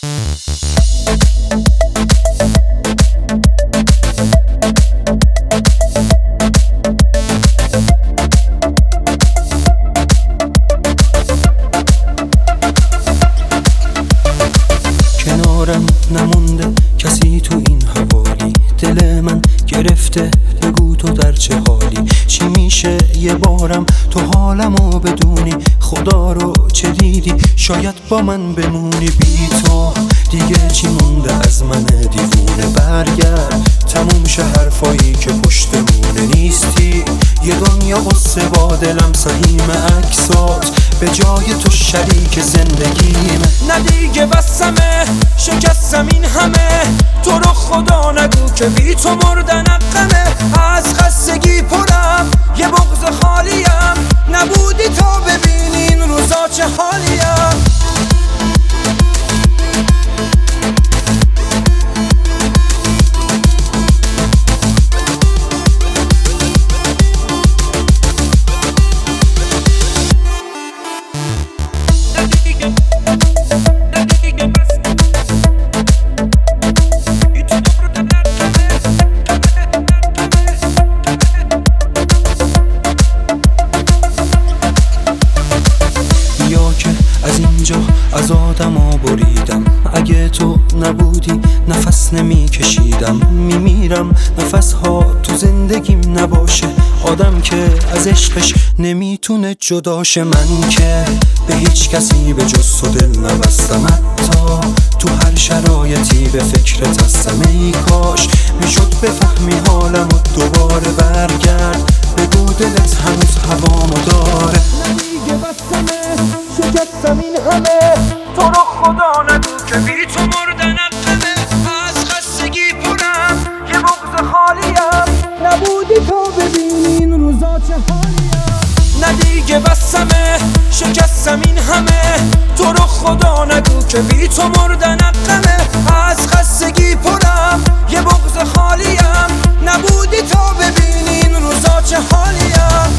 کنارم نمونده کسی تو این حوالی، دل من گرفته بگو تو در چه حالی. چی میشه یه بارم تو حالمو بدونی، خدا رو چه دیدی شاید با من بمونی. بی تو دیگه چی مونده از من دیوونه، برگرد تموم شه حرفایی که پشتمونه. نیستی یه دنیا قصه با دلم سهیم عکسات، به جای تو شریک زندگیمه. نه دیگه بسمه شکستم این همه، تو رو خدا نگو که بی تو مردن غمه. از خستگی پرم یه بغض خالیم، نبودی تا ببینی این روزا چه حالیم. از اینجا از آدما بریدم، اگه تو نبودی نفس نمی کشیدم. میمیرم نفس ها تو زندگیم نباشه، آدم که از عشقش نمیتونه جداشه. من که به هیچ کسی به جز تو دل نبستم، حتی تو هر شرایطی به فکرت هستم. ای کاش میشد بفهمی حالم و دوباره برگرد، بگو دلت هنوز هوامو داره. دیگه بسمه شکستم این همه، تو رو خدا نگو که بی تو مردن غمه. از خستگی پرم یه بغض خالیم، نبودی تا ببینی این روزا چه حالیم. نه دیگه بسمه شکستم این همه، تو رو خدا نگو که بی تو مردن غمه. از خستگی پرم یه بغض خالیم، نبودی تا ببینی این روزا چه حالیم.